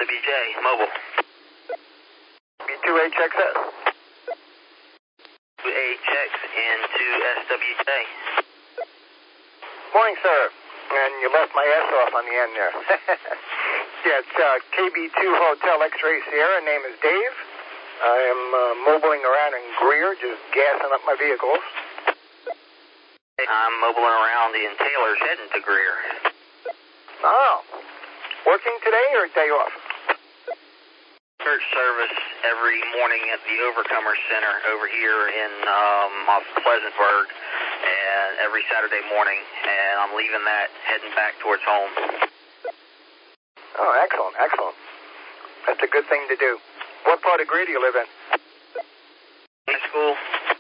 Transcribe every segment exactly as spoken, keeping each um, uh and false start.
W J, mobile. B two H X S. two H X into S W J. Morning, sir. And you left my S off on the end there. Yeah, it's uh, K B two Hotel X-Ray Sierra. Name is Dave. I am uh, mobiling around in Greer, just gassing up my vehicles. I'm mobiling around in Taylor's heading to Greer. Oh. Working today or day off? Church service every morning at the Overcomer Center over here in um, off Pleasantburg, and every Saturday morning, and I'm leaving that, heading back towards home. Oh, excellent, excellent. That's a good thing to do. What part of Greer do you live in? High school.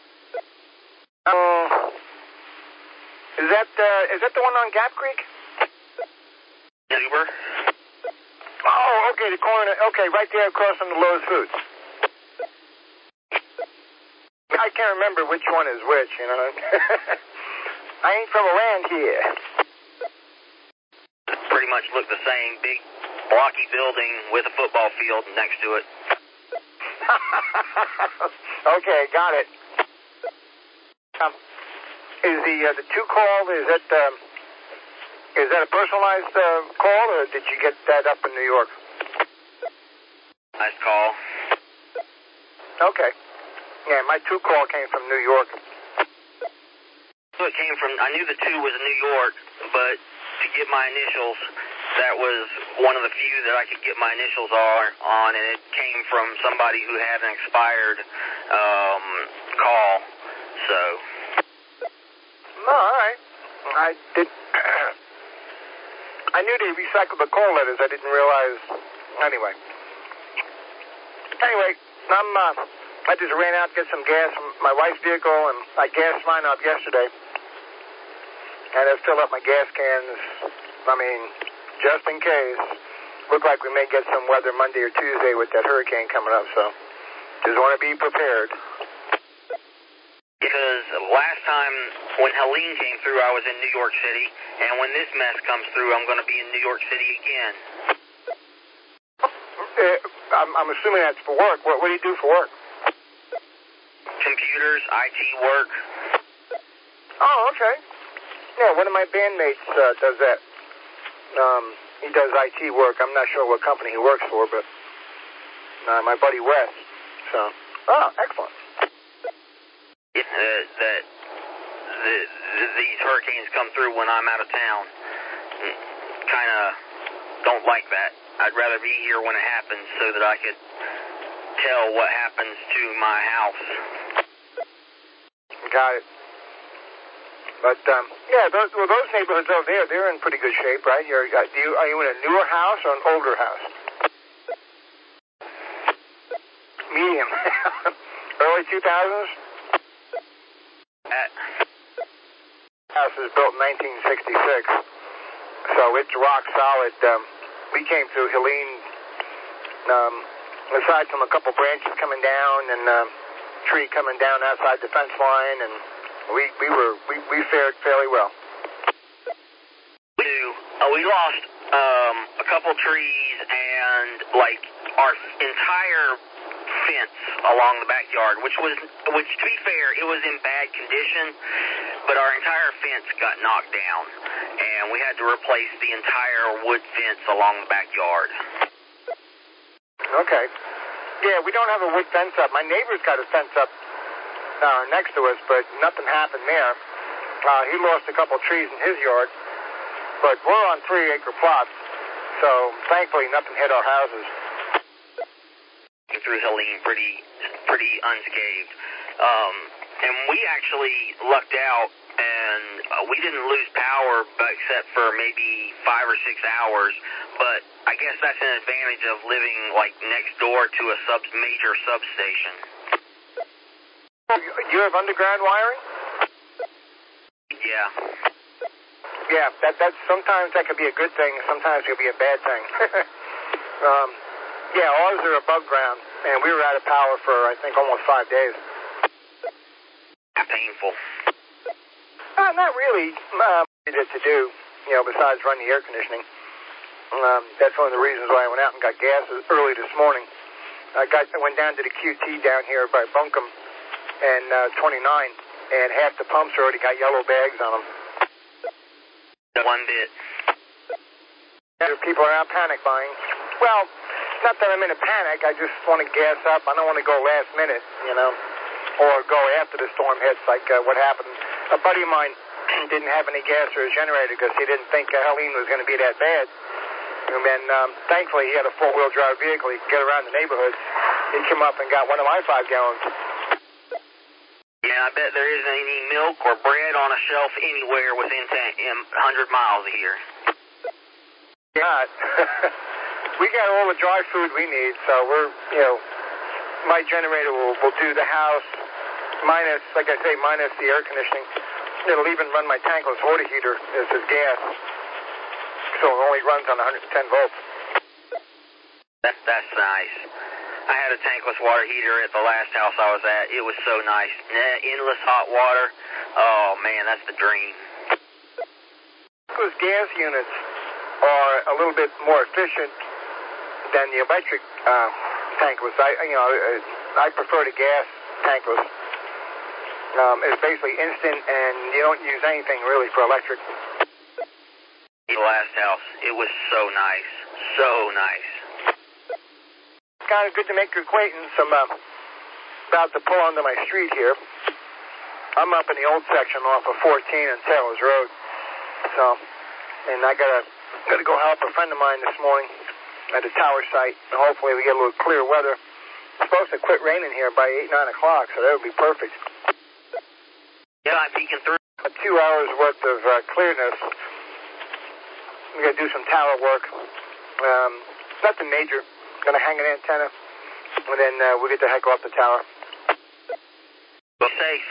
Um, is that uh, is that the one on Gap Creek? Uber. Oh, okay, the corner. Okay, right there across from the Lowe's Foods. I can't remember which one is which, you know. I ain't from around here. Pretty much look the same. Big, blocky building with a football field next to it. Okay, got it. Um, is the uh, the two call, is that um, is that a personalized uh, call, or did you get that up in New York? Nice call. Okay. Yeah, my two call came from New York. So it came from, I knew the two was New York, but to get my initials, that was one of the few that I could get my initials on, and it came from somebody who had an expired um, call, so. No, all right. I did. I knew they recycled the call letters. I didn't realize. Anyway. Anyway, I'm. Uh, I just ran out to get some gas from my wife's vehicle, and I gassed mine up yesterday. And I've filled up my gas cans. I mean, just in case. Look like we may get some weather Monday or Tuesday with that hurricane coming up. So, just want to be prepared. Because last time when Helene came through, I was in New York City, and when this mess comes through, I'm going to be in New York City again. Uh, I'm, I'm assuming that's for work. What, what do you do for work? Computers, I T work. Oh, okay. Yeah, one of my bandmates uh, does that. Um, he does I T work. I'm not sure what company he works for, but uh, my buddy Wes. So, oh, excellent. It, uh, that the, the, these hurricanes come through when I'm out of town. Kind of don't like that. I'd rather be here when it happens so that I could tell what happens to my house. Got it. But um, yeah, those, well, those neighborhoods over there, they're in pretty good shape, right? You're, uh, do you, are you in a newer house or an older house? Medium. Early two thousands? That, house was built in nineteen sixty-six, so it's rock solid. Um, we came through Helene, um, aside from a couple branches coming down and a tree coming down outside the fence line, and we we were we, we fared fairly well. we do. Uh, we lost um, a couple trees and like our entire fence along the backyard, which was, which to be fair, it was in bad condition, but our entire fence got knocked down, and we had to replace the entire wood fence along the backyard. Okay. Yeah, we don't have a wood fence up. My neighbor's got a fence up uh, next to us, but nothing happened there. Uh, he lost a couple trees in his yard, but we're on three-acre plots, so thankfully nothing hit our houses. Through Helene pretty pretty unscathed. Um, and we actually lucked out, and uh, we didn't lose power but except for maybe five or six hours. But I guess that's an advantage of living like next door to a sub major substation. You have underground wiring? Yeah. Yeah, that that's sometimes that could be a good thing, sometimes it could be a bad thing. um, yeah, ours are above ground, and we were out of power for I think almost five days. Painful. Uh, not really. Uh, to do, you know, besides run the air conditioning. Um, that's one of the reasons why I went out and got gas early this morning. I got I went down to the Q T down here by Buncombe and uh, twenty-nine, and half the pumps already got yellow bags on them. One bit. People are out panic buying. Well, not that I'm in a panic. I just want to gas up. I don't want to go last minute, you know, or go after the storm hits like uh, what happened. A buddy of mine didn't have any gas for his generator because he didn't think uh, Helene was going to be that bad. And then, um, thankfully, he had a four-wheel drive vehicle. He could get around the neighborhood. He came up and got one of my five gallons. Yeah, I bet there isn't any milk or bread on a shelf anywhere within one hundred miles of here. God. We got all the dry food we need, so we're, you know, my generator will, will do the house, minus, like I say, minus the air conditioning. It'll even run my tankless water heater as his gas. So it only runs on one hundred ten volts. That, that's nice. I had a tankless water heater at the last house I was at. It was so nice. Endless hot water. Oh, man, that's the dream. Those gas units are a little bit more efficient than the electric uh, tankless. I, you know, I prefer the gas tankless. Um, it's basically instant, and you don't use anything really for electric. The last house, it was so nice, so nice. Kind of good to make your acquaintance. I'm uh, about to pull onto my street here. I'm up in the old section off of fourteen and Taylor's Road. So, and I gotta gotta go help a friend of mine this morning at the tower site. And hopefully we get a little clear weather. It's supposed to quit raining here by eight, nine o'clock, so that would be perfect. Yeah, I'm peeking through. Two hours worth of uh, clearness. We got to do some tower work. Um, nothing major. Going to hang an antenna, and then uh, we'll get the heck off the tower. Be safe.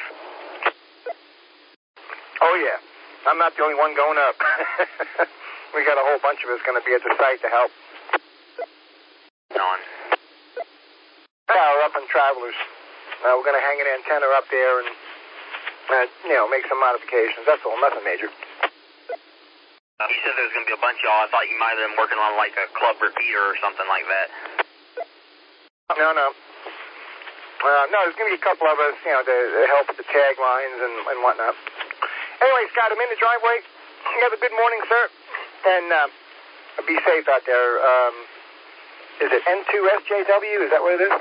Oh, yeah. I'm not the only one going up. We got a whole bunch of us going to be at the site to help. On. Tower up and travelers. Uh, we're going to hang an antenna up there and, uh, you know, make some modifications. That's all. Nothing major. You said there was going to be a bunch of y'all. I thought you might have been working on like a club repeater or something like that. No, no. Uh, no, there's going to be a couple of us, you know, to, to help with the tag lines and, and whatnot. Anyway, Scott, I'm in the driveway. You have a good morning, sir. And uh, be safe out there. Um, is it N two S J W? Is that what it is?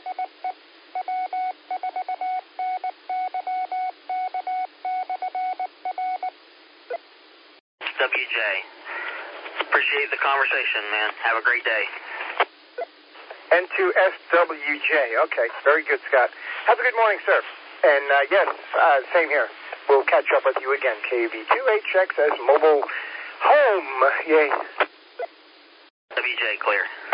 W J. Appreciate the conversation, man. Have a great day. N two S W J. Okay, very good, Scott. Have a good morning, sir. And uh, yes, uh, same here. We'll catch up with you again. K V two H X S Mobile Home. Yay. W J, clear.